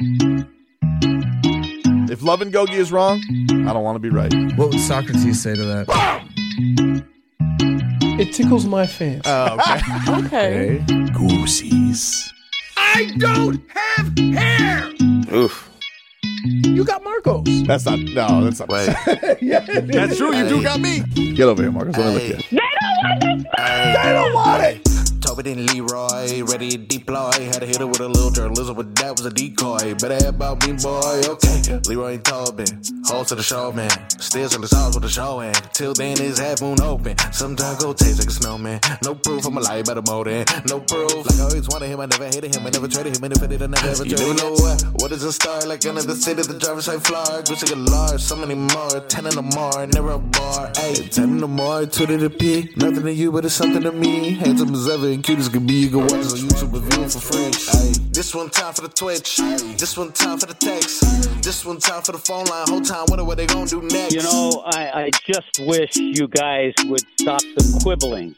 If Love and Gogi is wrong, I don't want to be right. What would Socrates say to that? It tickles my fancy. Oh, okay. Okay. Goosies. I don't have hair. Oof. You got Marcos. That's not Wait. That's true. You do got me. Get over here, Marcos. Let me look at you. They don't want it. Toby and Leroy, ready to deploy. Had to hit her with a little journalism, but that was a decoy. Better have about me, boy. Okay. Leroy and Tobin, hold to the show, man. Still till the stars with the show, and till then it's half moon open. Sometimes go taste like a snowman. No proof, I'm a lie about a molding. No proof. Like I always wanted him, I never hated him, I never traded him, and if I did, I never ever traded him. You know what is a star? Like another city, the driver's side floor. Gucci a large, so many more. 10 in the more, never a bar. Ay, 10 in the more, 2 to the P. Nothing to you, but it's something to me. Handsome as ever and cute as can be. You can watch us on YouTube and view it for free. Ay, this one time for the Twitch. This one time for the text. This one time for the phone line. Whole time, wonder what they gonna do next. You know, I just wish you guys would stop the quibbling.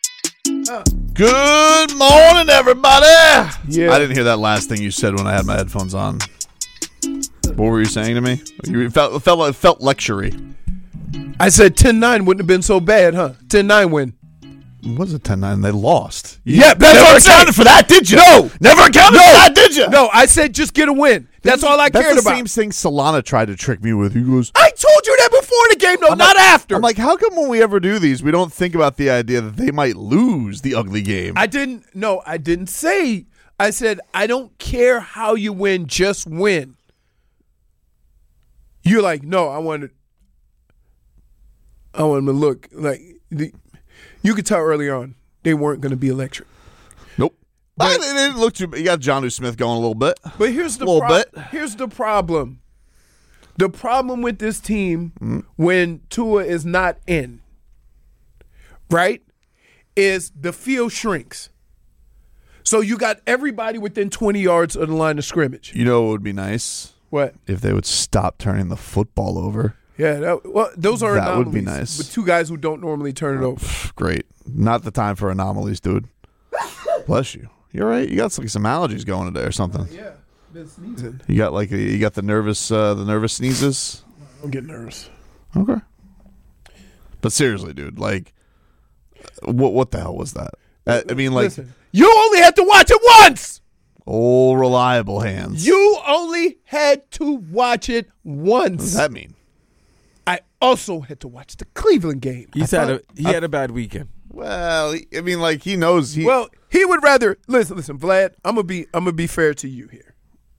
Good morning, everybody. Yeah. I didn't hear that last thing you said when I had my headphones on. What were you saying to me? You felt lectury. I said 10-9 wouldn't have been so bad, huh? 10-9 win. What is it, 10-9? They lost. Yeah, that's what never I'm accounted saying. for that, did you? No. Never accounted for that, did you? No, I said just get a win. That's all I cared That's the about. same thing Solana tried to trick me with. He goes, I told you that before the game, though, not after. I'm like, how come when we ever do these, we don't think about the idea that they might lose the ugly game? I didn't say. I said, I don't care how you win, just win. You're like, no, I want them to look like you could tell early on they weren't going to be electric. Nope. But- It didn't look too. You got Jonnu Smith going a little bit. But here's the Here's the problem. The problem with this team when Tua is not in, right, is the field shrinks. So you got everybody within 20 yards of the line of scrimmage. You know what would be nice? What? If they would stop turning the football over. Yeah, those are That anomalies. would be nice. But two guys who don't normally turn it over. Great. Not the time for anomalies, dude. Bless you. You're right. You got like some allergies going today or something. Yeah, been sneezing. You got the nervous sneezes. I'm getting nervous. Okay. But seriously, dude, like, what the hell was that? I mean, like, Listen, you only had to watch it once. old reliable hands. You only had to watch it once. What does that mean? I also had to watch the Cleveland game. He had a bad weekend. Well, I mean, like, he knows he. Well, he would rather listen, Vlad. I'm gonna be fair to you here.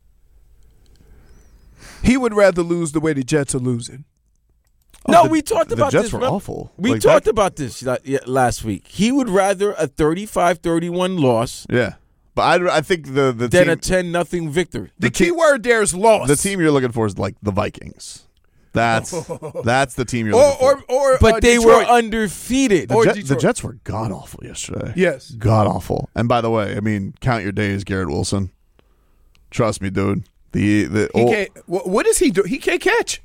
He would rather lose the way the Jets are losing. No, we talked about the Jets this. were remember? awful. We Like, talked about this last week. He would rather a 35-31 loss Yeah, but I think the than a team, 10-0 victory. The key word there is loss. the team you're looking for is like the Vikings. That's the team you're looking for. or But they were Detroit. undefeated. or The Detroit. Jets were god awful yesterday. Yes. God awful. And by the way, I mean, count your days, Garrett Wilson. Trust me, dude. He can't. What does he do? He can't catch.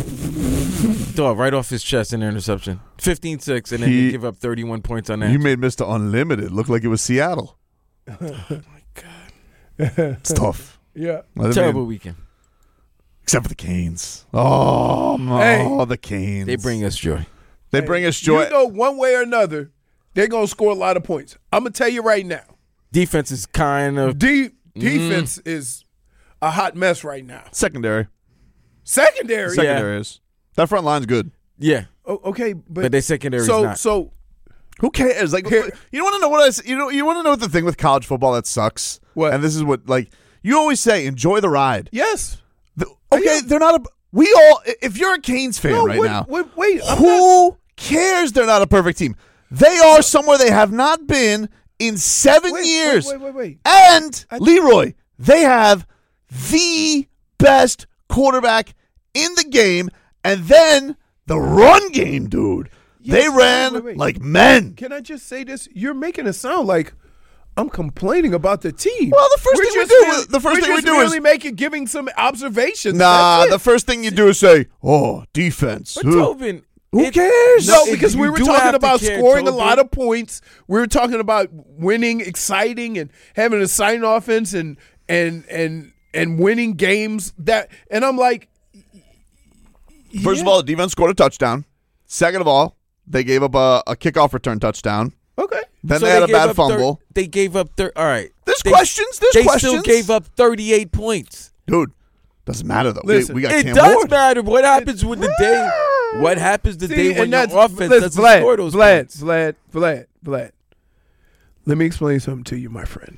Dog, right off his chest in their interception. 15-6, and then He- they give up 31 points on that. You made Mr. Unlimited look like it was Seattle. oh, my God. It's tough. Yeah. Terrible weekend. Except for the Canes. Oh, Hey. the Canes. They bring us joy. They bring us joy. You know, one way or another, they're gonna score a lot of points. I'm gonna tell you right now. Defense is kind of Defense is a hot mess right now. Secondary. Secondary. Secondary is. That front line's good. yeah, Okay, but their secondary is so not. so Who cares? Like, you want to know what you want to know what the thing with college football that sucks? What? And this is what, like, you always say, enjoy the ride. yes. Okay, they're not we all, if you're a Canes fan No, right now, wait. who cares they're not a perfect team? They are somewhere they have not been in 7 years. Wait. And, Leroy, they have the best quarterback in the game, and then the run game, dude. Yes, They ran wait. like men. Can I just say this? You're making it sound like I'm complaining about the team. Well, the first We're thing we just do- really- the first we're thing we just do is- really giving some observations. Nah, That's the it. first thing you do is say, oh, defense. But Tobin, Who cares? No, it- because we you were do talking have to about care, scoring a Tobin. lot of points. We were talking about winning, exciting, and having a sign offense and and winning games and I'm like, First of all, the defense scored a touchdown. Second of all, they gave up a kickoff return touchdown. okay. Then So they had a gave bad up fumble. They gave up. All right. There's They- questions. There's They questions. still gave up 38 points. Dude, doesn't matter, though. Listen, we got It Cam does Ward. matter. What happens with the day? What happens the day when your offense doesn't score those points? Vlad. Let me explain something to you, my friend.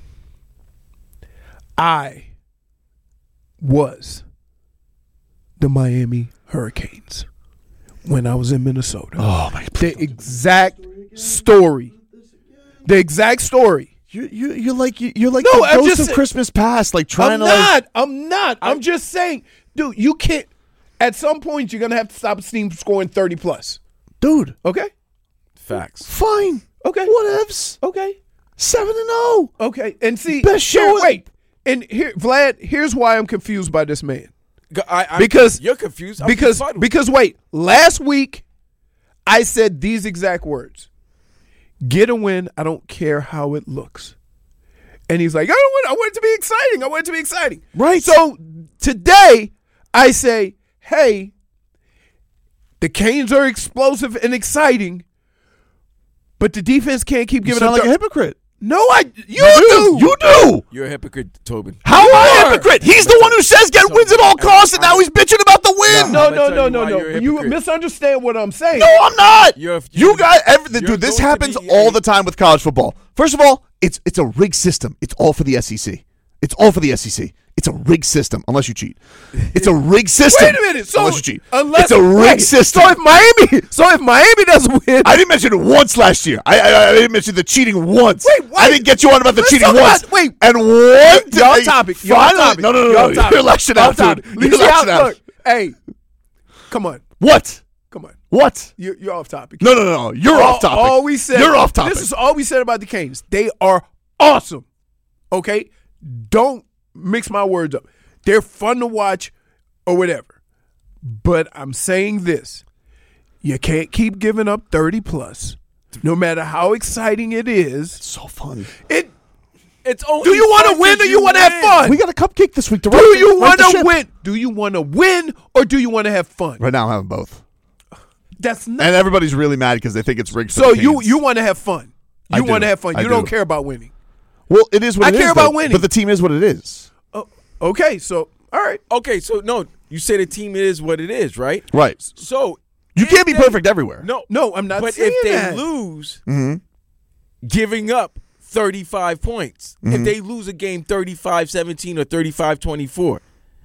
I was the Miami Hurricanes when I was in Minnesota. Oh, my God. The exact story. The exact story. You're like No, the I'm ghost just of saying- Christmas past, like trying I'm not. I'm just saying, dude, you can't. At some point, you're going to have to stop a team from scoring 30 plus. dude, Okay? Facts. fine. Okay. Whatevs. Okay. 7-0. Okay. And see, Best show in- wait. And here, Vlad, here's why I'm confused by this man. I'm- Because you're confused. I'm because befuddled. because wait, last week I said these exact words. Get a win, I don't care how it looks. And he's like, I want it to be exciting. I want it to be exciting. Right. So today I say, hey, the Canes are explosive and exciting, but the defense can't keep You giving sound up. like a hypocrite. No, you do. You do. you're a hypocrite, Tobin. How am I a hypocrite? He's the one who says get wins at all costs, and now he's bitching about the win. No, I'm gonna tell you why no. you're a You hypocrite. misunderstand what I'm saying. No, I'm not. You're- You guys, you're dude, this going to happens be all a- the time with college football. First of all, it's a rigged system. It's all for the SEC. It's all for the SEC. It's a rigged system, unless you cheat. It's a rigged system. Wait a minute. So unless you cheat, unless it's a rigged wait, system. So if Miami doesn't win, I didn't mention it once last year. I didn't mention the cheating once. Wait, what? I didn't get you on about the Let's cheating talk once. about- wait. And one y'all hey, topic. Y'all finally- topic. No. Y'all topic. You're lashing Y'all out, dude. topic. You're See, lashing out. look, hey, come on, What? come on. What? You're off topic. No. You're off topic. All we said. You're off topic. This is all we said about the Canes. They are awesome. Okay, don't mix my words up. They're fun to watch, or whatever. But I'm saying this: you can't keep giving up 30 plus, no matter how exciting it is. so fun. It's only Do you want to fun win or if you want to have fun? We got a cupcake this week. To Do right you right want the to ship. win? Do you want to win or do you want to have fun? Right now, I'm having both. That's not. And everybody's really mad because they think it's rigged. So for the you Canes. want to have fun. I You do. want to have fun. I You don't do. care about winning. Well, it is what I it is. care about though. winning. But the team is what it is. Oh, okay, so all right. Okay, so no, you say the team is what it is, right? Right. So You if can't be they- perfect everywhere. No, I'm not But saying if they that. lose, Mm-hmm. giving up 35 points, if they lose a game 35-17 or 35-24,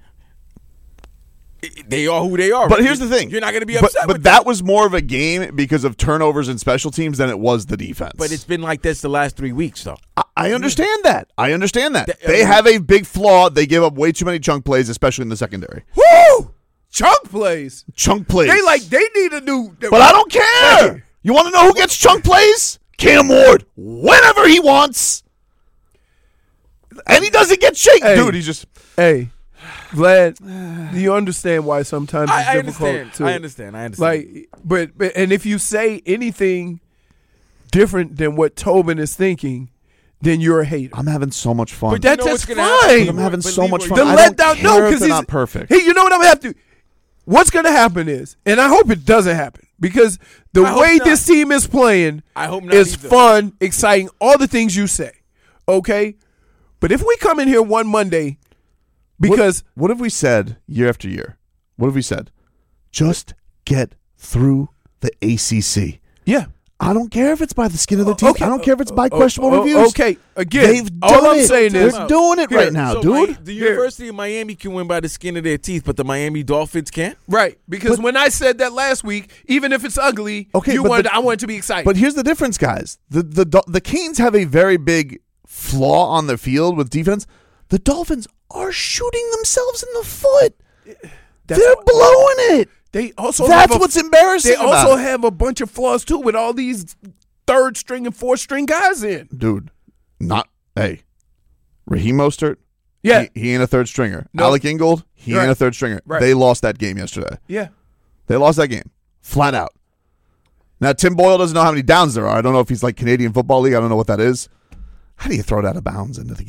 they are who they are. But right? here's the thing. You're not going to be upset But with that was more of a game because of turnovers and special teams than it was the defense. But it's been like this the last 3 weeks, though. I understand that. I understand that. Th- They have a big flaw. They give up way too many chunk plays, especially in the secondary. Woo! Chunk plays. Chunk plays. They need a new. But I don't care. You want to know who gets chunk plays? Cam Ward. Whenever he wants. And he doesn't get shake. Hey. Dude, he's just... Hey, Vlad, do you understand why sometimes it's I difficult understand. to I understand. like? But and if you say anything different than what Tobin is thinking, then you're a hater. I'm having so much fun. But That's you know what's just gonna happen, fine. Leroy? I'm having But so much Leroy, fun. The I don't letdown, care no, if because they're he's not perfect. Hey, you know what I'm gonna have to? What's gonna happen is, and I hope it doesn't happen, because the I hope way not. this team is playing I hope not is either. fun, exciting, all the things you say. Okay, but if we come in here one Monday, because What have we said year after year? What have we said? Just get through the ACC. yeah, I don't care if it's by the skin of the teeth. okay. I don't care if it's by questionable reviews. Okay, again, They've all done I'm it. saying is They're doing it Here, right now, So dude. the University of Miami can win by the skin of their teeth, but the Miami Dolphins can't? right, because when I said that last week, even if it's ugly, Okay, you but wanted, the- I want it to be exciting. But here's the difference, guys. The Canes have a very big flaw on the field with defense. The Dolphins are shooting themselves in the foot. That's They're what- blowing it. they also That's have what's embarrassing They also about it. have a bunch of flaws too, with all these third string and fourth string guys in. Dude, hey, Raheem Mostert, Yeah, he ain't a third stringer. No. Alec Ingold, he Right. ain't a third stringer. Right. They lost that game yesterday. yeah. They lost that game, flat out. Now, Tim Boyle doesn't know how many downs there are. I don't know if he's like Canadian Football League. I don't know what that is. How do you throw it out of bounds into the game?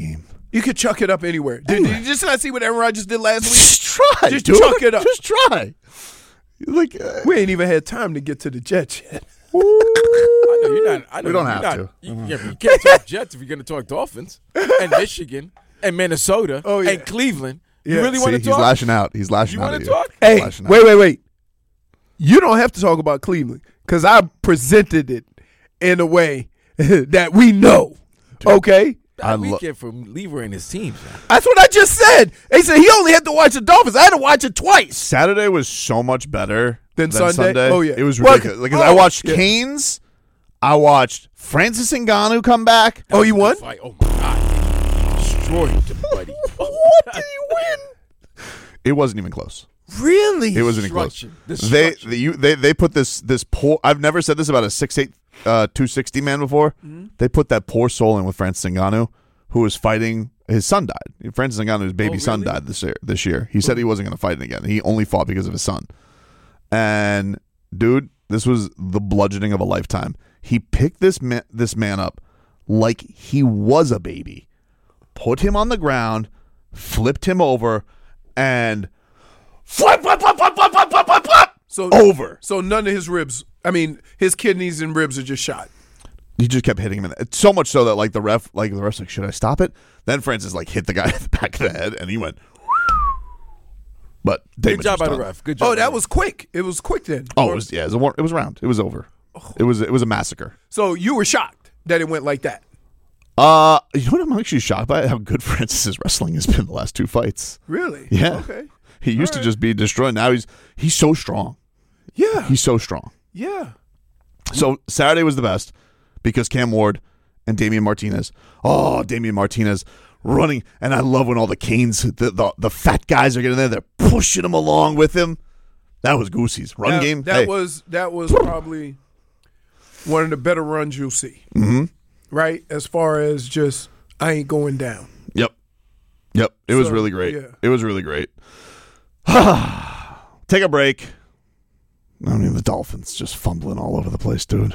You could chuck it up anywhere. Did you just not see what Aaron Rodgers did last week? Just try. Just dude. chuck it up. Just try. Like We ain't even had time to get to the Jets yet. I know you're not. I know We don't you're have not, to. Yeah, but you can't talk Jets if you're going to talk Dolphins and Michigan and Minnesota and Cleveland. You Yeah. really want to he's talk? lashing out. He's lashing You out. want at to talk? Hey, Flashing out. wait. You don't have to talk about Cleveland because I presented it in a way that we know. Okay? That weekend for Lever and his teams. Man. That's what I just said. They said he only had to watch the Dolphins. I had to watch it twice. Saturday was so much better Than Sunday? Oh, yeah. It was Well, ridiculous. Because I watched yeah. Canes. I watched Francis Ngannou come back. Oh, you won? Fight. Oh, my God. Destroyed him, buddy. What did he win? It wasn't even close. Really? It wasn't even close. Destruction. They put this poor. I've never said this about a 6'8", 260 man before. Mm-hmm. They put that poor soul in with Francis Ngannou, who was fighting. His son died. Francis Ngannou's baby son died this year. He said he wasn't going to fight it again. He only fought because of his son. And dude, this was the bludgeoning of a lifetime. He picked this man up like he was a baby, put him on the ground, flipped him over, and flip, So over. So none of his ribs. I mean, his kidneys and ribs are just shot. He just kept hitting him in the, so much so that the ref's like, should I stop it? Then Francis hit the guy in the back of the head, and he went. But Good job by the ref. Good job. Oh, that was quick. It was quick then. Oh, it was round. It was over. It was a massacre. So you were shocked that it went like that. You know what I'm actually shocked by? How good Francis's wrestling has been the last two fights. Really? Yeah. Okay. He used to just be destroyed. Now he's so strong. Yeah. He's so strong. Yeah. So Saturday was the best because Cam Ward and Damian Martinez. Oh, Damian Martinez running, and I love when all the Canes, the fat guys are getting there. They're pushing him along with him. That was Goosey's run game. That was probably one of the better runs you'll see. Mm-hmm. Right? As far as just I ain't going down. Yep. It was really great. yeah. It was really great. Take a break. I mean, the Dolphins just fumbling all over the place, dude.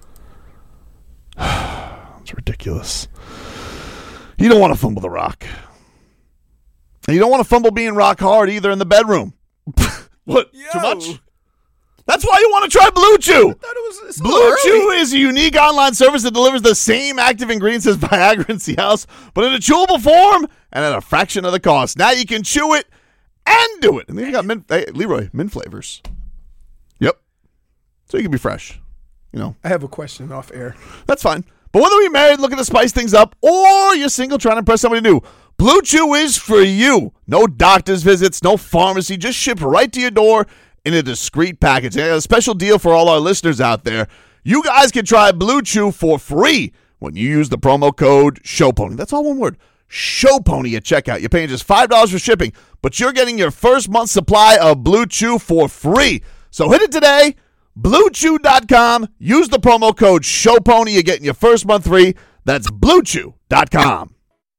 It's ridiculous. You don't want to fumble the rock. And you don't want to fumble being rock hard either in the bedroom. What? Too much? That's why you want to try Blue Chew. Blue Chew is a unique online service that delivers the same active ingredients as Viagra and Cialis, but in a chewable form and at a fraction of the cost. Now you can chew it and do it. And then you got mint flavors. Yep. So you can be fresh. I have a question off air. That's fine. But whether you're married looking to spice things up or you're single trying to impress somebody new, Blue Chew is for you. No doctor's visits, no pharmacy, just shipped right to your door in a discreet package. And a special deal for all our listeners out there. You guys can try Blue Chew for free when you use the promo code SHOWPONY. That's all one word. SHOWPONY at checkout. You're paying just $5 for shipping, but you're getting your first month's supply of Blue Chew for free. So hit it today. BlueChew.com. Use the promo code SHOWPONY. You're getting your first month free. That's BlueChew.com.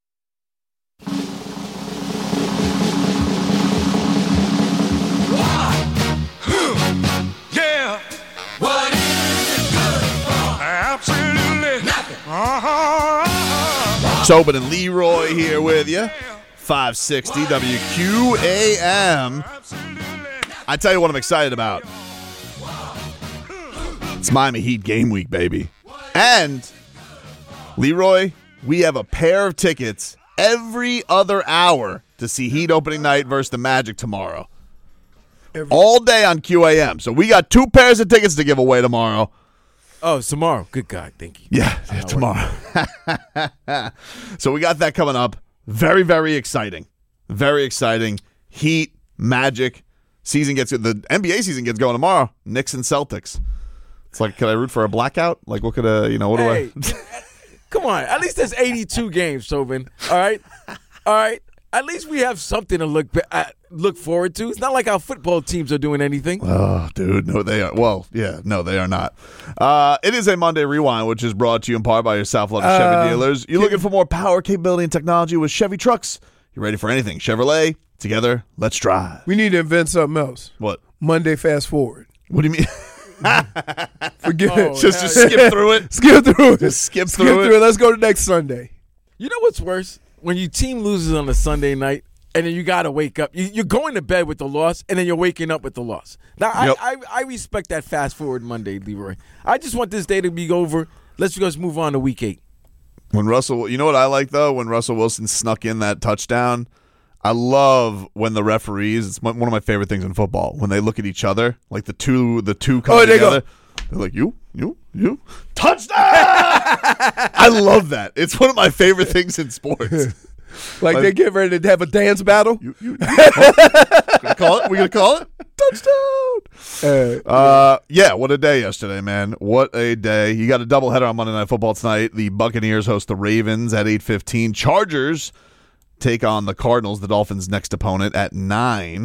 Yeah. What is it good for? Absolutely nothing. Tobin and Leroy here with you. 560 WQAM. I tell you what I'm excited about. It's Miami Heat game week, baby. And, Leroy, we have a pair of tickets every other hour to see Heat opening night versus the Magic tomorrow. All day on QAM. So we got 2 pairs of tickets to give away tomorrow. Oh, it's tomorrow. Good God. Thank you. Yeah, tomorrow. So we got that coming up. Very, very exciting. Very exciting. Heat, Magic. The NBA season gets going tomorrow. Knicks and Celtics. It's like, could I root for a blackout? Like, what could what do I? Come on. At least there's 82 games, Tobin. All right? All right? At least we have something to look forward to. It's not like our football teams are doing anything. Oh, dude. No, they are. Well, yeah. No, they are not. It is a Monday Rewind, which is brought to you in part by your South Florida Chevy dealers. You're looking for more power, capability, and technology with Chevy trucks. You're ready for anything. Chevrolet. Together, let's drive. We need to invent something else. What? Monday fast forward. What do you mean? Forget it. Just skip through it. Skip through it. Just skip through it. Let's go to next Sunday. You know what's worse? when your team loses on a Sunday night and then you got to wake up. You're going to bed with the loss, and then you're waking up with the loss. Now, Yep. I respect that fast forward Monday, Leroy. I just want this day to be over. Let's just move on to Week 8. When Russell, you know what I like though? When Russell Wilson snuck in that touchdown, I love when the referees. It's one of my favorite things in football. When they look at each other, like the two come they together. They're like you, touchdown! I love that. It's one of my favorite things in sports. Like they get ready to have a dance battle. Gonna call it? We gonna call it? Touchdown! Yeah, what a day yesterday, man. What a day. You got a doubleheader on Monday Night Football tonight. The Buccaneers host the Ravens at 8:15. Chargers take on the Cardinals, the Dolphins' next opponent, at 9.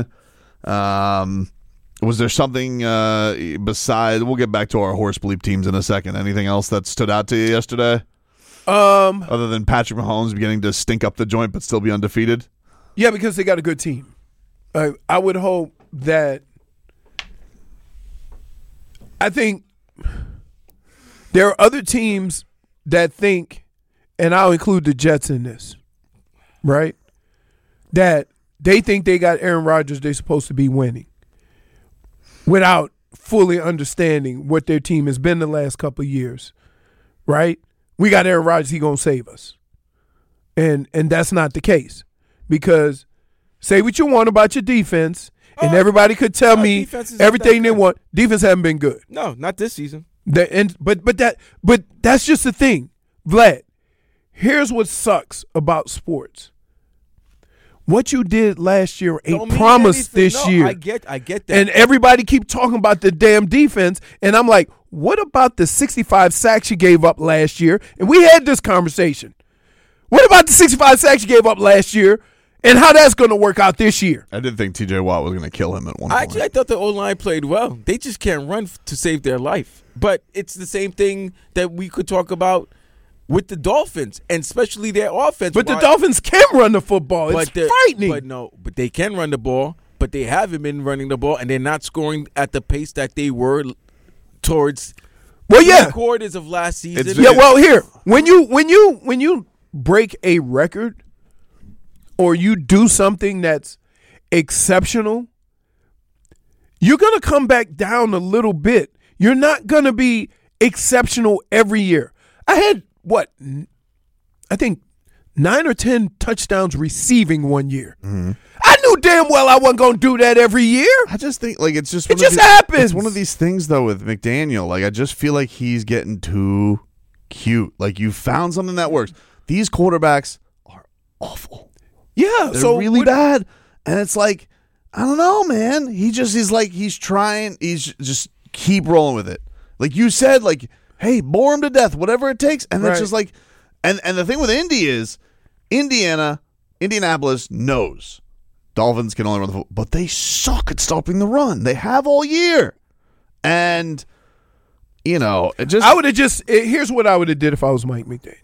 Was there something besides? We'll get back to our horse bleep teams in a second. Anything else that stood out to you yesterday? Other than Patrick Mahomes beginning to stink up the joint but still be undefeated? Yeah, because they got a good team. I would hope that. I think there are other teams that think, and I'll include the Jets in this, right? That they think they got Aaron Rodgers, they're supposed to be winning, without fully understanding what their team has been the last couple of years, right? We got Aaron Rodgers, he going to save us. And that's not the case. Because say what you want about your defense, and everybody could tell me everything they want. Defense haven't been good. No, not this season. But that's just the thing. Vlad, here's what sucks about sports. What you did last year ain't promised this year. I get that. And everybody keep talking about the damn defense, and I'm like, what about the 65 sacks you gave up last year? And we had this conversation. What about the 65 sacks you gave up last year, and how that's going to work out this year? I did think T.J. Watt was going to kill him at one point. Actually, I thought the O-line played well. They just can't run to save their life. But it's the same thing that we could talk about with the Dolphins, and especially their offense. But the Dolphins can run the football. It's frightening. But they can run the ball, but they haven't been running the ball, and they're not scoring at the pace that they were towards quarters of last season. Here, when you break a record or you do something that's exceptional, you're going to come back down a little bit. You're not going to be exceptional every year. I had, I think 9 or 10 touchdowns receiving one year. Mm-hmm. I knew damn well I wasn't going to do that every year. I just think, it just happens. It's one of these things, though, with McDaniel. I just feel like he's getting too cute. You found something that works. These quarterbacks are awful. Yeah. They're really bad. And it's I don't know, man. He's trying. He's just keep rolling with it. Like you said, hey, bore him to death, whatever it takes. And it's just and the thing with Indy is Indianapolis knows Dolphins can only run the football, but they suck at stopping the run. They have all year. And, here's what I would have did if I was Mike McDaniel.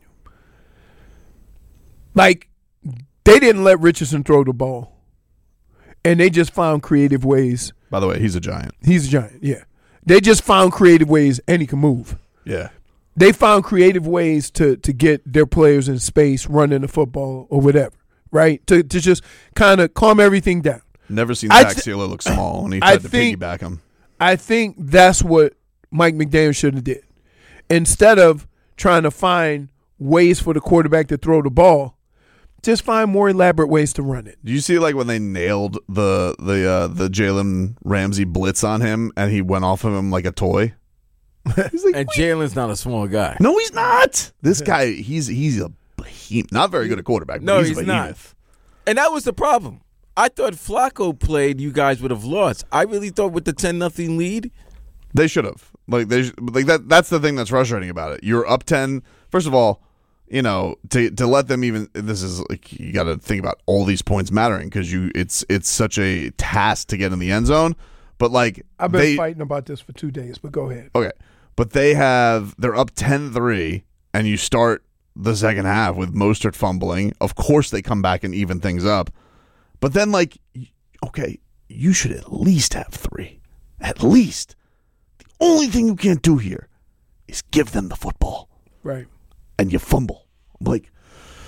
They didn't let Richardson throw the ball. And they just found creative ways. By the way, he's a giant. He's a giant, yeah. They just found creative ways, and he can move. Yeah. They found creative ways to get their players in space, running the football or whatever, right? To just kind of calm everything down. Never seen Zach Sealer look small when he tried to piggyback him. I think that's what Mike McDaniel should have did. Instead of trying to find ways for the quarterback to throw the ball, just find more elaborate ways to run it. Do you see when they nailed the Jalen Ramsey blitz on him and he went off of him like a toy? He's and Jalen's not a small guy. No, he's not. This guy, he's a behemoth. Not very good at quarterback. No, but he's not. And that was the problem. I thought Flacco played, you guys would have lost. I really thought with the 10-0 lead, they should have. That's the thing that's frustrating about it. You're up 10. First of all, to let them even. This is you got to think about all these points mattering because it's such a task to get in the end zone. But I've been fighting about this for 2 days. But go ahead. Okay, but they're up 10-3, and you start the second half with Mostert fumbling. Of course, they come back and even things up. But then okay, you should at least have 3. At least. The only thing you can't do here is give them the football. Right. And you fumble.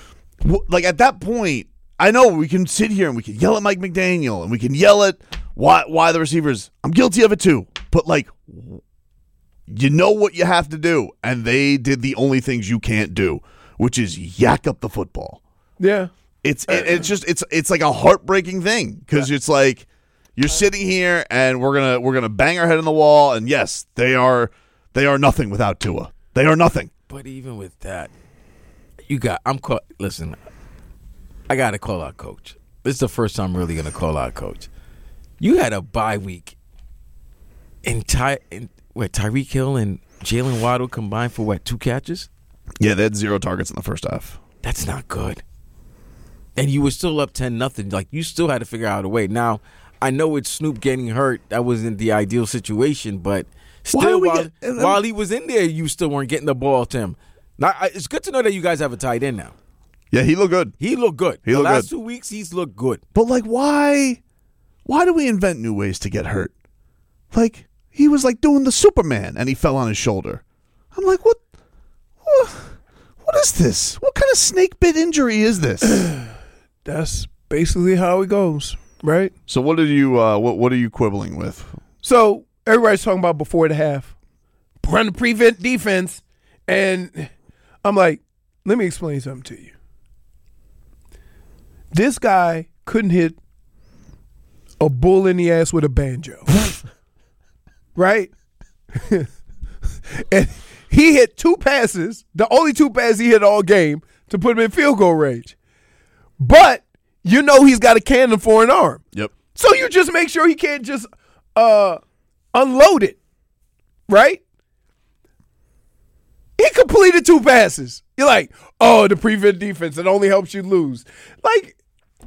like at that point, I know we can sit here and we can yell at Mike McDaniel and we can yell at why the receivers. I'm guilty of it too. But like, you know what you have to do, and they did the only things you can't do, which is yak up the football. Yeah. It's like a heartbreaking thing because it's like you're sitting here and we're gonna bang our head on the wall, and yes, they are nothing without Tua. They are nothing. But even with that, listen, I got to call out Coach. This is the first time I'm really going to call out Coach. You had a bye week, and Tyreek Hill and Jalen Waddle combined for 2 catches? Yeah, they had 0 targets in the first half. That's not good. And you were still up 10-0. Like, you still had to figure out a way. Now, I know it's Snoop getting hurt. That wasn't the ideal situation, but still, while he was in there, you still weren't getting the ball to him. Now, it's good to know that you guys have a tight end now. Yeah, he looked good. He looked good. The last 2 weeks, he's looked good. But, like, why do we invent new ways to get hurt? Like, he was, like, doing the Superman, and he fell on his shoulder. I'm like, what is this? What kind of snake bit injury is this? That's basically how it goes, right? So what are you quibbling with? So everybody's talking about before the half, run the prevent defense, and I'm like, let me explain something to you. This guy couldn't hit a bull in the ass with a banjo, right? And he hit 2 passes, the only 2 passes he hit all game to put him in field goal range. But you know he's got a cannon for an arm. Yep. So you just make sure he can't just unload it, right? He completed 2 passes. You're like, oh, the prevent defense, it only helps you lose. Like,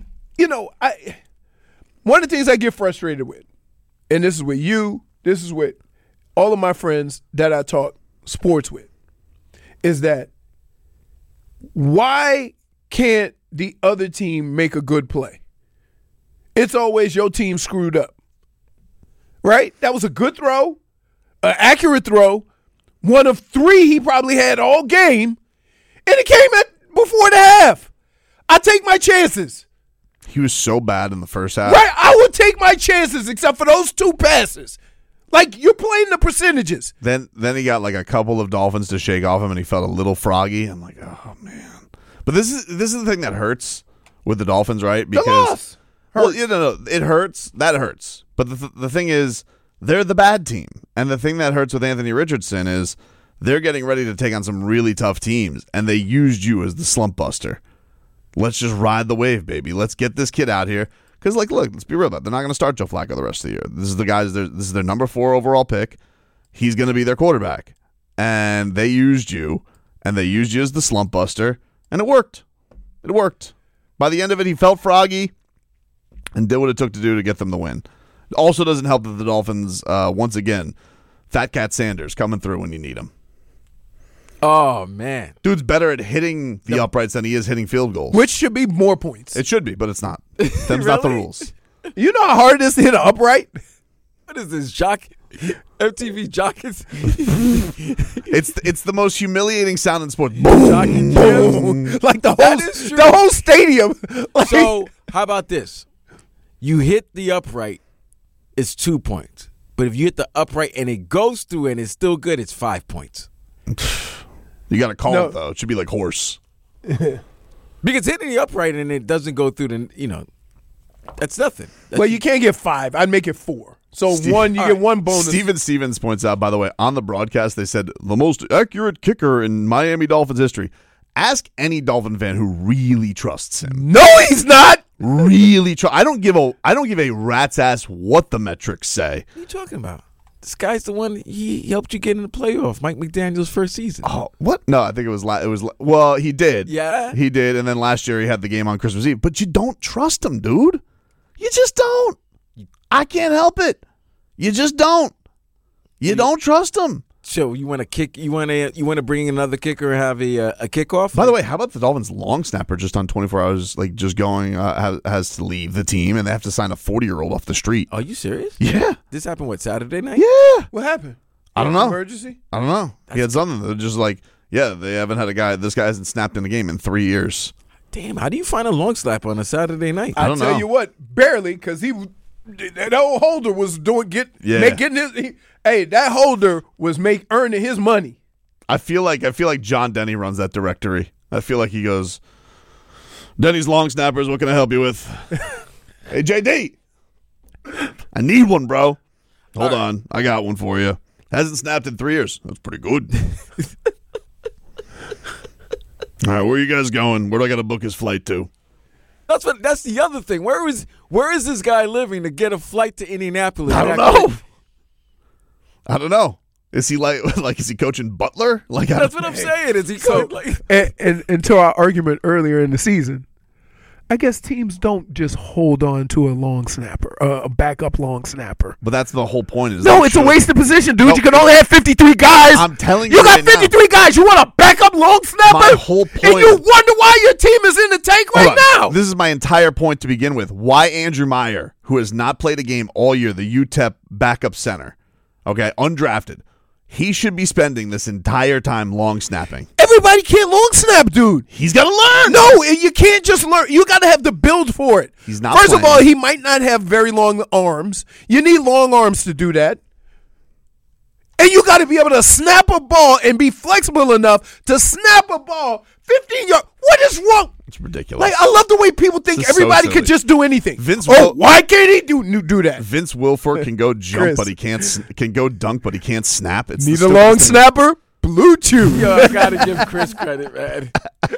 one of the things I get frustrated with, and this is with you, this is with all of my friends that I talk sports with, is that why can't the other team make a good play? It's always your team screwed up, right? That was a good throw, an accurate throw, one of 3 he probably had all game, and it came before the half. I take my chances. He was so bad in the first half. Right, I would take my chances except for those 2 passes. Like, you're playing the percentages. Then he got like a couple of Dolphins to shake off him, and he felt a little froggy. I'm like, oh man. But this is the thing that hurts with the Dolphins, right? Because the loss hurts. Well, it hurts. That hurts. But the thing is, they're the bad team, and the thing that hurts with Anthony Richardson is they're getting ready to take on some really tough teams, and they used you as the slump buster. Let's just ride the wave, baby. Let's get this kid out here. Because, like, look, let's be real about it. They're not going to start Joe Flacco the rest of the year. This is their number 4 overall pick. He's going to be their quarterback. And they used you, and they used you as the slump buster, and it worked. It worked. By the end of it, he felt froggy and did what it took to do to get them the win. It also doesn't help that the Dolphins, once again, Fat Cat Sanders coming through when you need him. Oh, man. Dude's better at hitting the uprights than he is hitting field goals. Which should be more points. It should be, but it's not. Them's not the Really? rules. You know how hard it is to hit an upright? What is this, MTV Jockers? It's the most humiliating sound in sports. Jockey Jam? Like the That is true. whole stadium. Like, So, how about this? You hit the upright, it's 2 points. But if you hit the upright and it goes through and it's still good, it's 5 points. You got to call No. it, though. It should be like horse. Because hitting the upright and it doesn't go through, then, that's nothing. well, you can't get 5. I'd make it 4. So Steve- you get 1 bonus. Steven Stevens points out, by the way, on the broadcast, they said the most accurate kicker in Miami Dolphins history. Ask any Dolphin fan who really trusts him. No, he's not. Really trust. I don't give a rat's ass what the metrics say. What are you talking about? This guy's the one, he helped you get in the playoff, Mike McDaniel's first season. Oh, what? No, I think it was. Well, he did. Yeah? he did. And then last year he had the game on Christmas Eve. But you don't trust him, dude. You just don't. I can't help it. You just don't. You don't trust him. So you want to kick? You want to bring another kicker and have a kickoff? By the way, how about the Dolphins' long snapper just on 24 hours, like just going has to leave the team, and they have to sign a 40-year-old off the street. Are you serious? Yeah, This happened Saturday night? yeah. What happened? I don't know. Emergency? I don't know. He had something. They're just like, yeah, they haven't had a guy. This guy hasn't snapped in a game in 3 years. Damn, how do you find a long snap on a Saturday night? I don't tell know. you what, barely, because that old holder was getting his. That holder was earning his money. I feel like John Denny runs that directory. I feel like he goes, Denny's long snappers. What can I help you with? Hey JD, I need one, bro. Hold on, I got one for you. Hasn't snapped in 3 years. That's pretty good. All right, where are you guys going? Where do I got to book his flight to? That's the other thing. Where is this guy living to get a flight to Indianapolis? I don't know. Is he like is he coaching Butler? Like That's what I'm saying. Is he coaching? And to our argument earlier in the season, I guess teams don't just hold on to a long snapper, a backup long snapper. But that's the whole point. It's a wasted position, dude. You can only have 53 guys. I'm telling you, you got right 53 guys. You want a backup long snapper? My whole point. And you wonder why your team is in the tank right now. This is my entire point to begin with. Why Andrew Meyer, who has not played a game all year, the UTEP backup center, okay, undrafted, he should be spending this entire time long snapping. Everybody can't long snap, dude. He's got to learn. No, you can't just learn. You got to have the build for it. He's not First playing. of all, he might not have very long arms. You need long arms to do that. And you got to be able to snap a ball and be flexible enough to snap a ball 15 yards. What is wrong? It's ridiculous. Like, I love the way people think This is so everybody silly. could just do anything. Vince why can't he do that? Vince Wilfork can go jump, Chris. but he can go dunk, but he can't snap. It's the Need a stupidest long thing. snapper? Blue Chew. Yo, I gotta give Chris credit, man.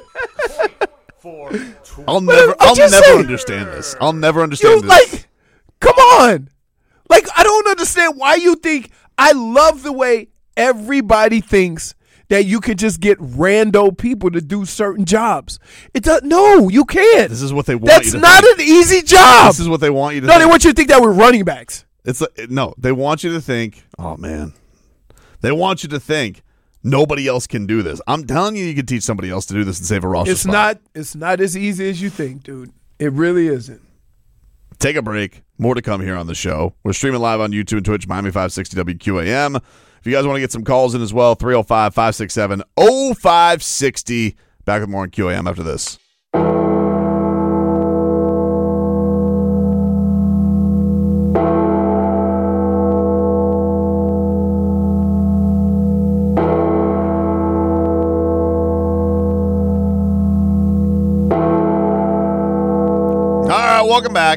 I'll never just saying. understand this. I'll never understand You this. come on. Like, I don't understand why you think. I love the way everybody thinks that you can just get rando people to do certain jobs. It does. No, you can't. This is what they want. That's you to not think. an easy job. This is what they want you to. No, think. they want you to think that we're running backs. It's no. They want you to think. Oh man, they want you to think nobody else can do this. I'm telling you, you can teach somebody else to do this and save a roster It's spot. not as easy as you think, dude. It really isn't. Take a break. More to come here on the show. We're streaming live on YouTube and Twitch, Miami 560 WQAM. If you guys want to get some calls in as well, 305-567-0560. Back with more on QAM after this. All right, welcome back.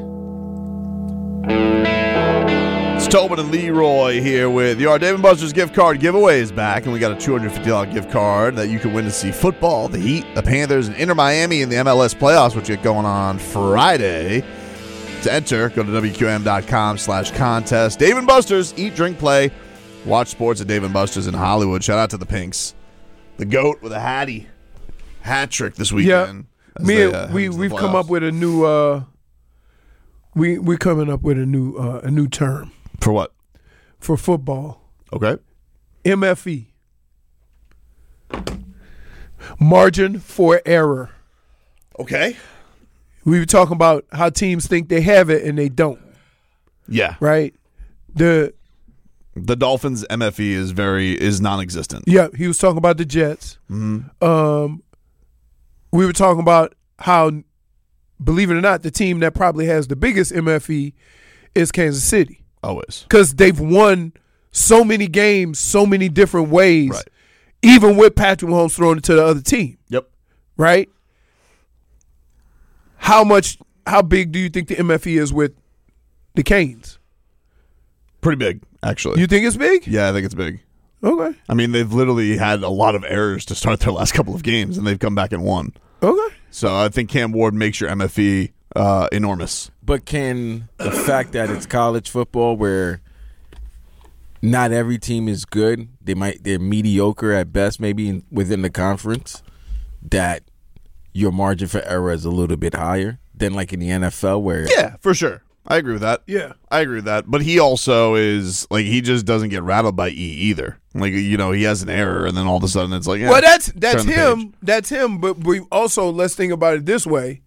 It's Tobin and Leroy here with your Dave & Buster's gift card giveaway is back, and we got a $250 gift card that you can win to see football, the Heat, the Panthers, and Inter Miami in the MLS playoffs, which get going on Friday. To enter, go to WQAM.com/contest. Dave & Buster's, eat, drink, play, watch sports at Dave & Buster's in Hollywood. Shout out to the Pinks. The GOAT with a hat trick this weekend. We've come up with a new we're coming up with a new term For what? for football. Okay. MFE. Margin for error. Okay. We were talking about how teams think they have it and they don't, Yeah. right? The Dolphins' MFE is non-existent. Yeah, he was talking about the Jets. Mm-hmm. We were talking about how, believe it or not, the team that probably has the biggest MFE is Kansas City. Always. Because they've won so many games so many different ways, Right. even with Patrick Mahomes throwing it to the other team, Yep. right? How big do you think the MFE is with the Canes? Pretty big, actually. You think it's big? Yeah, I think it's big. Okay. I mean, they've literally had a lot of errors to start their last couple of games, and they've come back and won. Okay. So I think Cam Ward makes your MFE enormous. But can the fact that it's college football where not every team is good, they're mediocre at best, maybe within the conference, that your margin for error is a little bit higher than like in the NFL where Yeah, for sure. I agree with that. Yeah. I agree with that. But he also is, like, he just doesn't get rattled by E either. Like, you know, he has an error, and then all of a sudden it's like, yeah, Well, that's turn the page. him. That's him. But we also, let's think about it this way.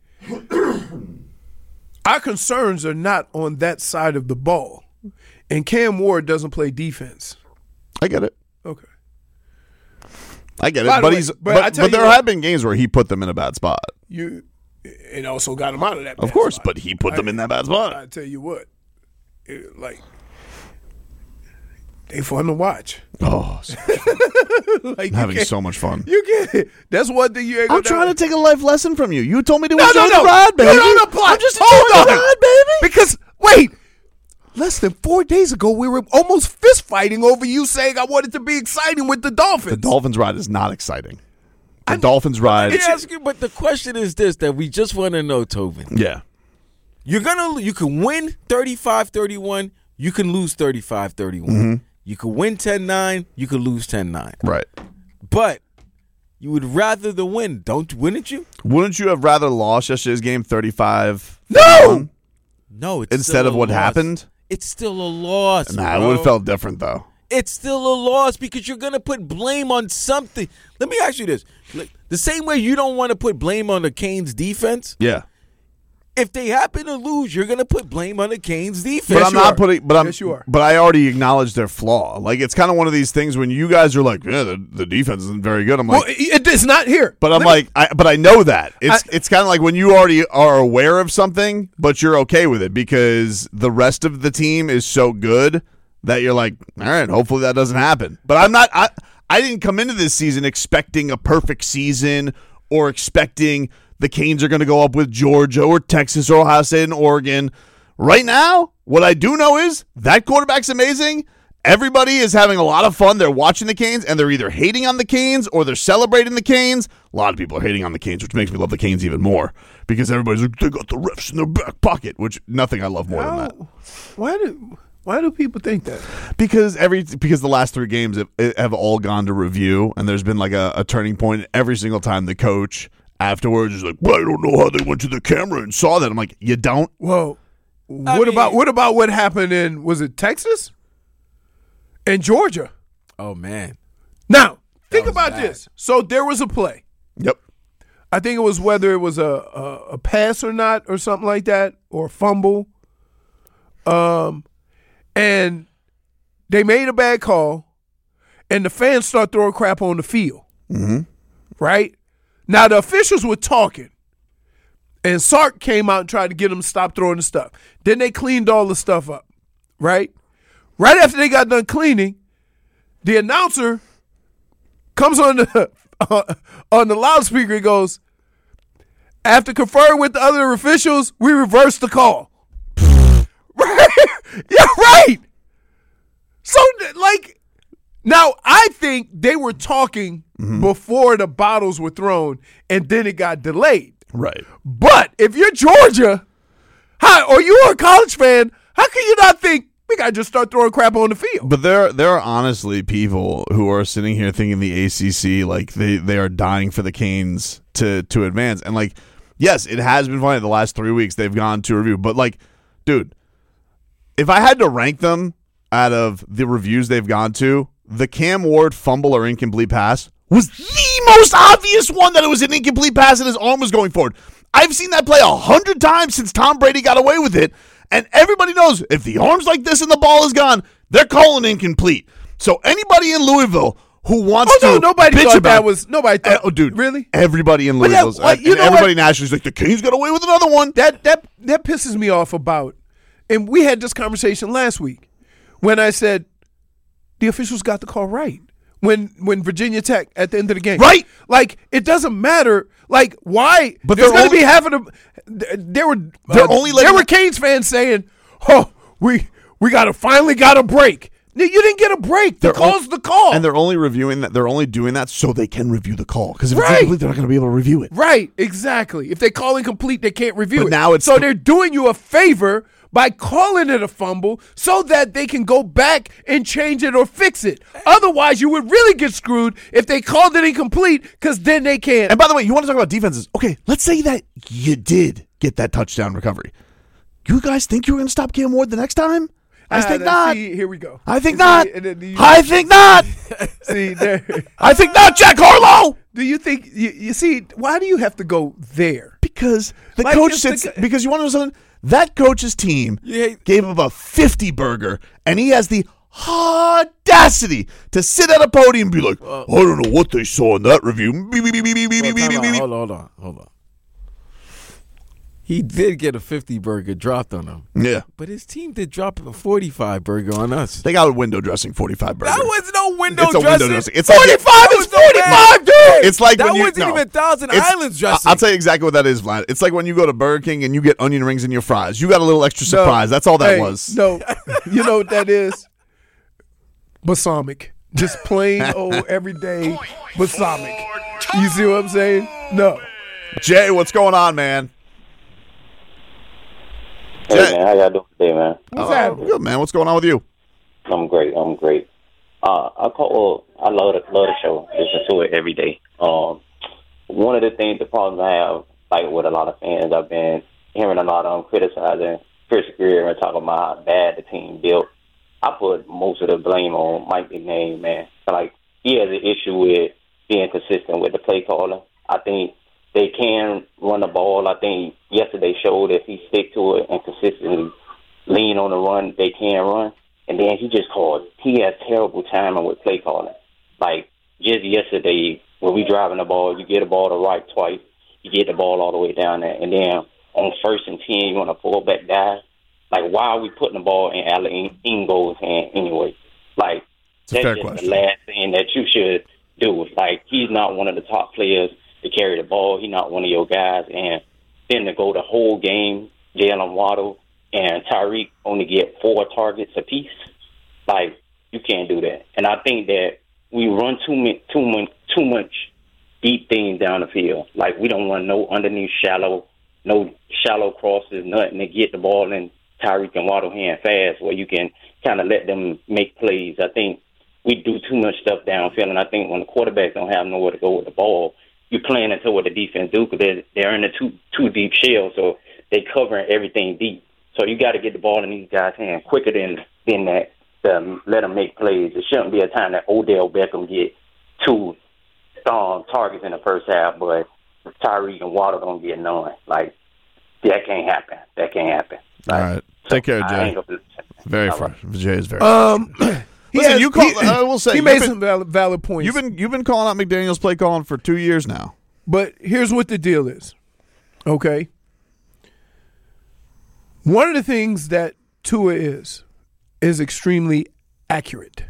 Our concerns are not on that side of the ball. And Cam Ward doesn't play defense. I get it. Okay. I get By it. the But way, he's but I but tell you there what- have been games where he put them in a bad spot. and also got them out of that. Of bad course, spot. but he put them in that bad spot. I tell you what, they fun to watch. Oh, Like, I'm having so much fun. You get it. That's one thing you ain't I'm gonna trying to take a life lesson from you. You told me to No, enjoy no, no. the ride, baby. No, Plot. I'm just Hold enjoying the on. ride, baby. Because, wait, less than 4 days ago, we were almost fist fighting over you saying I wanted to be exciting with the Dolphins. The Dolphins ride is not exciting. The Dolphins ride. Let me ask you, but the question is this that we just want to know, Tobin. Yeah. You can win 35-31, you can lose 35-31. You can win 10-9, you can lose 10-9. Right. But you would rather the win, wouldn't you? Wouldn't you have rather lost yesterday's game 35? No! No, it's Instead still of a what loss. happened? It's still a loss. Nah, it bro. would have felt different, though. It's still a loss because you're going to put blame on something. Let me ask you this. The same way you don't want to put blame on the Canes defense, Yeah. if they happen to lose, you're going to put blame on the Canes defense. But I'm not putting. But I'm. Yes, you are. But I already acknowledged their flaw. Like, it's kind of one of these things when you guys are like, yeah, the defense isn't very good. I'm like, Well, it's not here. but I'm like, but I know that it's kind of like when you already are aware of something, but you're okay with it because the rest of the team is so good that you're like, all right, hopefully that doesn't happen. But I'm not. I didn't come into this season expecting a perfect season or expecting the Canes are going to go up with Georgia or Texas or Ohio State and Oregon. Right now, what I do know is that quarterback's amazing. Everybody is having a lot of fun. They're watching the Canes, and they're either hating on the Canes or they're celebrating the Canes. A lot of people are hating on the Canes, which makes me love the Canes even more because everybody's like, they got the refs in their back pocket, which nothing I love more than that. Why do people think that? Because the last 3 games have all gone to review, and there's been like a turning point every single time the coach afterwards is like, well, I don't know how they went to the camera and saw that. I'm like, you don't? Well, what about what happened in, was it Texas and Georgia? Oh, man. Now, think was about bad. this. So there was a play. Yep. I think it was whether it was a pass or not or something like that or a fumble. And they made a bad call, and the fans start throwing crap on the field. Mm-hmm. Right? Now, the officials were talking, and Sark came out and tried to get them to stop throwing the stuff. Then they cleaned all the stuff up, right? Right after they got done cleaning, the announcer comes on the on the loudspeaker and goes, after conferring with the other officials, we reversed the call. Right? Yeah, right. So, like, now I think they were talking before the bottles were thrown, and then it got delayed. Right. But if you're Georgia, or you're a college fan, how can you not think we got to just start throwing crap on the field? But there are honestly people who are sitting here thinking the ACC, like, they are dying for the Canes to advance. And, like, yes, it has been funny the last 3 weeks they've gone to review. But, like, dude, if I had to rank them out of the reviews they've gone to, the Cam Ward fumble or incomplete pass was the most obvious one that it was an incomplete pass and his arm was going forward. I've seen that play 100 times since Tom Brady got away with it, and everybody knows if the arm's like this and the ball is gone, they're calling incomplete. So anybody in Louisville who wants to nobody bitch thought about that was nobody thought. oh, dude, really? Everybody in But that- Louisville, what- you and know everybody what? nationally is like, the Canes got away with another one. That pisses me off about, and we had this conversation last week when I said the officials got the call right when Virginia Tech at the end of the game. Right. Like, it doesn't matter. Like, why? But there's they're going to only- be having a. There were only letting- there were Canes fans saying, "Oh, we finally got a break." You didn't get a break. The call's the call. And they're only reviewing that. They're only doing that so they can review the call. Because if it's Right. incomplete, they're not going to be able to review it. Right, exactly. If they call incomplete, they can't review But it. now it's so the- they're doing you a favor by calling it a fumble so that they can go back and change it or fix it. Otherwise, you would really get screwed if they called it incomplete because then they can't. And by the way, you want to talk about defenses. Okay, let's say that you did get that touchdown recovery. You guys think you were going to stop Cam Ward the next time? I think not. See, here we go. I think See, not. and then you- I think not. See, there. I think not, Jack Harlow. Do you think you see? Why do you have to go there? Because the Like, coach it's sits. the- Because you want to know something? That coach's team gave him a 50 burger, and he has the audacity to sit at a podium and be like, I don't know what they saw in that review. Beep, beep, beep, beep, beep, beep, beep, beep, beep. Hold on. He did get a 50 burger dropped on him. Yeah. But his team did drop a 45 burger on us. They got a window dressing 45 burger. That was no window It's a dressing. window dressing. It's 45 like- is 45, dude. It's like that when you wasn't no. even Thousand It's- Islands dressing. I'll tell you exactly what that is, Vlad. It's like when you go to Burger King and you get onion rings in your fries. You got a little extra surprise. That's all that was. No, you know what that is? Balsamic. Just plain old everyday balsamic. You see what I'm saying? No. Jay, what's going on, man? Hey, man, how y'all doing today, man? What's happening? Good, man. What's going on with you? I'm great. I love the show. Listen to it every day. One of the problems I have, like with a lot of fans, I've been hearing a lot of them criticizing Chris Greer and talking about how bad the team built. I put most of the blame on Mike McDaniel, man. Like, he has an issue with being consistent with the play calling. I think they can run the ball. I think yesterday showed if he stick to it and consistently lean on the run, they can run. And then he has terrible timing with play calling. Like, just yesterday, when we driving the ball, you get the ball to right twice, you get the ball all the way down there, and then on 1st and 10, you want to pull back dive. Like, why are we putting the ball in Allen Ingold's hand anyway? Like, that's just question. the last thing that you should do. Like, he's not one of the top players to carry the ball. He's not one of your guys. And then to go the whole game, Jalen Waddle and Tyreek only get 4 targets apiece. Like, you can't do that. And I think that we run too much deep things down the field. Like, we don't want no underneath no shallow crosses, nothing to get the ball in Tyreek and Waddle hand fast where you can kind of let them make plays. I think we do too much stuff downfield, and I think when the quarterbacks don't have nowhere to go with the ball, you're playing into what the defense do because they're in a too deep shell, so they're covering everything deep. So you got to get the ball in these guys' hands quicker than that to let them make plays. It shouldn't be a time that Odell Beckham get 2 targets in the first half, but Tyreek and Waddle don't get none. Like, that can't happen. Like, All right. Take care, Jay. Very fresh. Jay is very Listen, I will say he made some valid points. You've been calling out McDaniel's play calling for 2 years now. But here's what the deal is. Okay? One of the things that Tua is extremely accurate.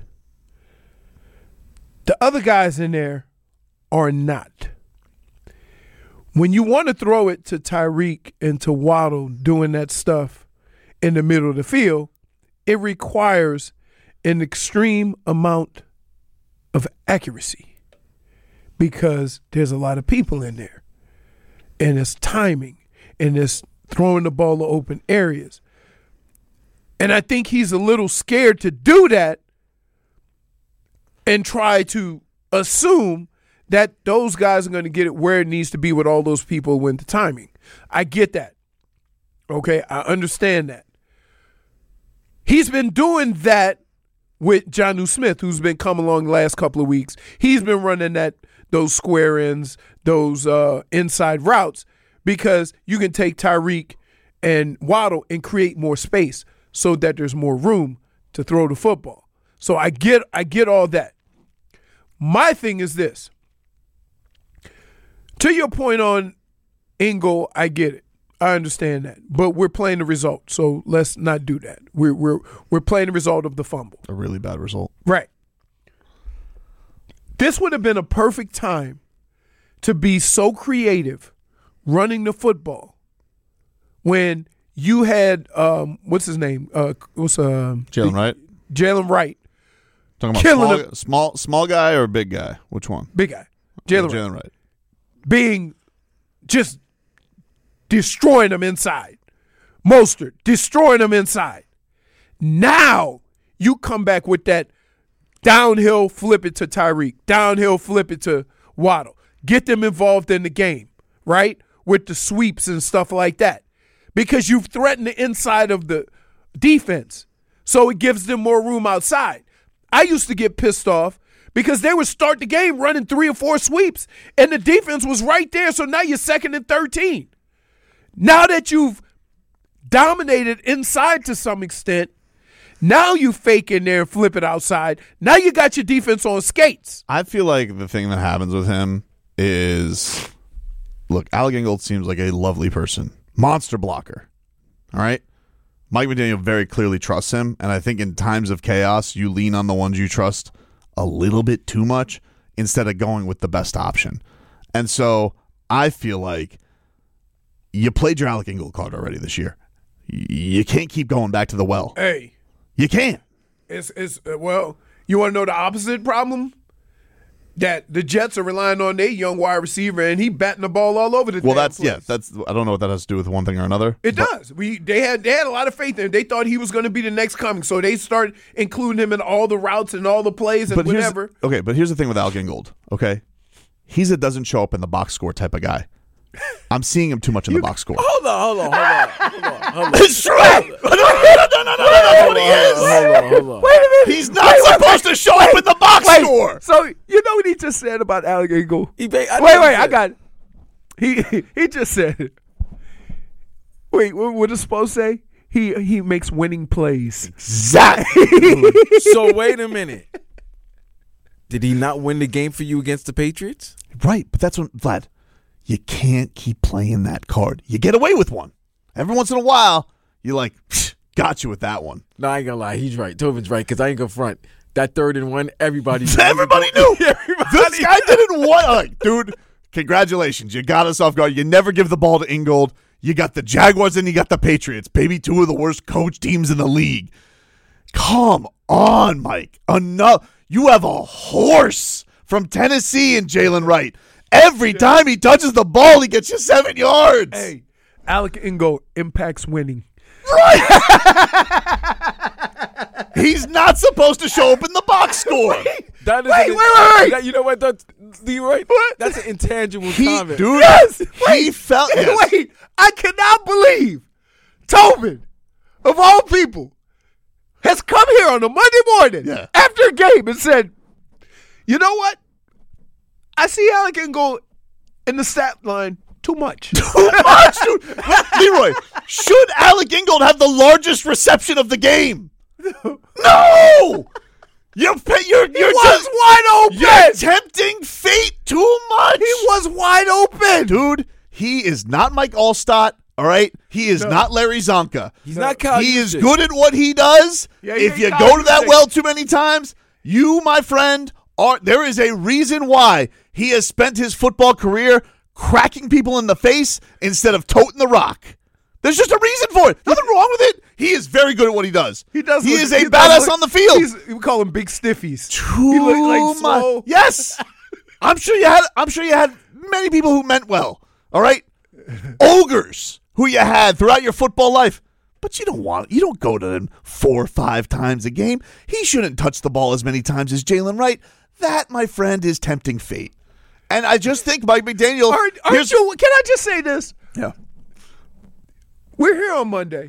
The other guys in there are not. When you want to throw it to Tyreek and to Waddle doing that stuff in the middle of the field, it requires an extreme amount of accuracy because there's a lot of people in there. And it's timing and it's throwing the ball to open areas. And I think he's a little scared to do that and try to assume that those guys are going to get it where it needs to be with all those people with the timing. I get that. Okay, I understand that. He's been doing that with Jonnu Smith, who's been coming along the last couple of weeks. He's been running those square ends, those inside routes, because you can take Tyreek and Waddle and create more space so that there's more room to throw the football. So I get all that. My thing is this. To your point on Ingold, I get it. I understand that. But we're playing the result, so let's not do that. We're playing the result of the fumble. A really bad result. Right. This would have been a perfect time to be so creative running the football when you had what's his name? Jalen Wright. Jalen Wright. Talking killing about small guy or big guy? Which one? Big guy. Jalen Wright. Being just destroying them inside. Mostert destroying them inside. Now you come back with that downhill, flip it to Tyreek. Downhill, flip it to Waddle. Get them involved in the game, right? With the sweeps and stuff like that. Because you've threatened the inside of the defense. So it gives them more room outside. I used to get pissed off because they would start the game running 3 or 4 sweeps, and the defense was right there, so now you're 2nd and 13. Now that you've dominated inside to some extent, now you fake in there and flip it outside. Now you got your defense on skates. I feel like the thing that happens with him is, look, Alec Ingold seems like a lovely person. monster blocker. All right? Mike McDaniel very clearly trusts him, and I think in times of chaos, you lean on the ones you trust a little bit too much instead of going with the best option. And so I feel like you played your Alec Ingold card already this year. You can't keep going back to the well. Hey. You can't. Well, you want to know the opposite problem? That the Jets are relying on their young wide receiver, and he batting the ball all over the Well, damn that's place. I don't know what that has to do with one thing or another. It does. They had a lot of faith in him. They thought he was going to be the next coming, so they started including him in all the routes and all the plays and whatever. But here's the thing with Alec Ingold, okay? He's a doesn't show up in the box score type of guy. I'm seeing him too much in the box score. Hold on. It's true. No. Hold on. Wait a minute. He's not supposed to show up in the box score. So you know what he just said about Alec Ingold? I got it. He just said it. Wait, what does supposed to say? He makes winning plays. Exactly. So wait a minute. Did he not win the game for you against the Patriots? Right, but that's what, Vlad, you can't keep playing that card. You get away with one. Every once in a while, you're like, got you with that one. No, I ain't gonna lie. He's right. Tobin's right, because I ain't gonna front. That 3rd and 1, everybody knew. Everybody knew. This guy didn't want, like, dude, congratulations. You got us off guard. You never give the ball to Ingold. You got the Jaguars and you got the Patriots. Maybe 2 of the worst coach teams in the league. Come on, Mike. Enough. You have a horse from Tennessee in Jalen Wright. Every time he touches the ball, he gets you 7 yards. Hey, Alec Ingold impacts winning. Right. He's not supposed to show up in the box score. Wait. You know what? That's Leroy. That's an intangible comment. Dude, Yes. he felt. Yes. Wait, I cannot believe Tobin, of all people, has come here on a Monday morning after a game and said, you know what? I see Alec Ingold in the stat line too much. Too much, dude. Leroy, should Alec Ingold have the largest reception of the game? No! You're was wide open. You're tempting fate too much. He was wide open. Dude, he is not Mike Allstott, all right? He is not Larry Zonka. He's not Kyle He is Juszczyk. good at what he does. Yeah, he if ain't you Kyle go to that Juszczyk. well too many times, you, my friend, there is a reason why he has spent his football career cracking people in the face instead of toting the rock. There's just a reason for it. Nothing wrong with it. He is very good at what he does. He is a badass on the field. We call him big stiffies. He looked like slow. Yes. I'm sure you had many people who meant well. All right? Ogres who you had throughout your football life. But you don't go to him 4 or 5 times a game. He shouldn't touch the ball as many times as Jalen Wright. That, my friend, is tempting fate. And I just think Mike McDaniel. Can I just say this? Yeah. We're here on Monday.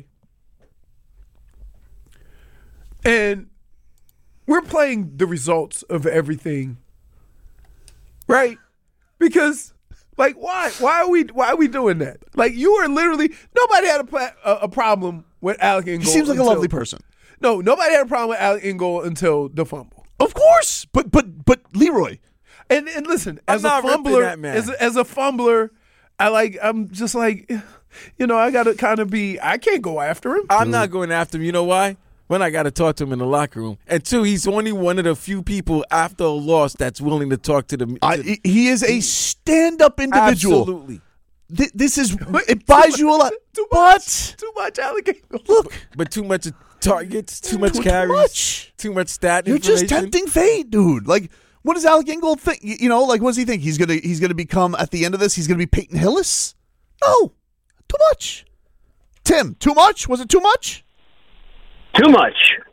And we're playing the results of everything. Right? Because like why are we doing that? Like you were literally nobody had a problem with Alec Ingold. He seems like a lovely person. No, nobody had a problem with Alec Ingold until the fumble. Of course. But Leroy. And listen, as a not ripping fumbler, that man. as a fumbler, I'm just like, I gotta kind of I can't go after him. I'm not going after him. You know why? When I got to talk to him in the locker room. And 2, he's only one of the few people after a loss that's willing to talk to them. He is a stand-up individual. Absolutely. This is, it buys you a lot. Too much Alec Ingold. Look. But too much targets, too much carries, too much stat You're information. just tempting fate, dude. Like, what does Alec Ingold think? Like, what does he think? He's gonna become, at the end of this, he's gonna be Peyton Hillis? No. Too much. Tim, too much? Was it too much? Too much.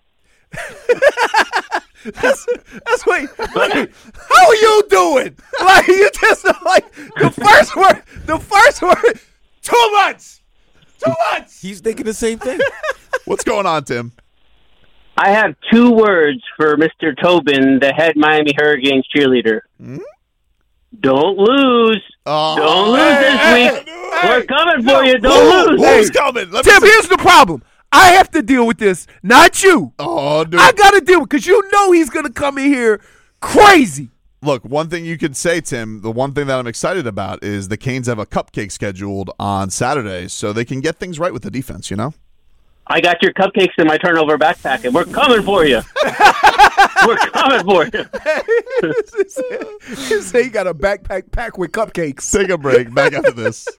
That's wait. How are you doing? Like you just like the first word. Too much. He's thinking the same thing. What's going on, Tim? I have 2 words for Mr. Tobin, the head Miami Hurricanes cheerleader. Don't lose. Don't lose this week. We're coming for you. Don't lose. Who's coming? Tim, here's the problem. I have to deal with this, not you. Oh, dude. I got to deal with because you know he's going to come in here crazy. look, one thing you could say, Tim, the one thing that I'm excited about is the Canes have a cupcake scheduled on Saturday, so they can get things right with the defense, you know? I got your cupcakes in my turnover backpack, and we're coming for you. We're coming for you. He said he got a backpack packed with cupcakes. Take a break. Back after this.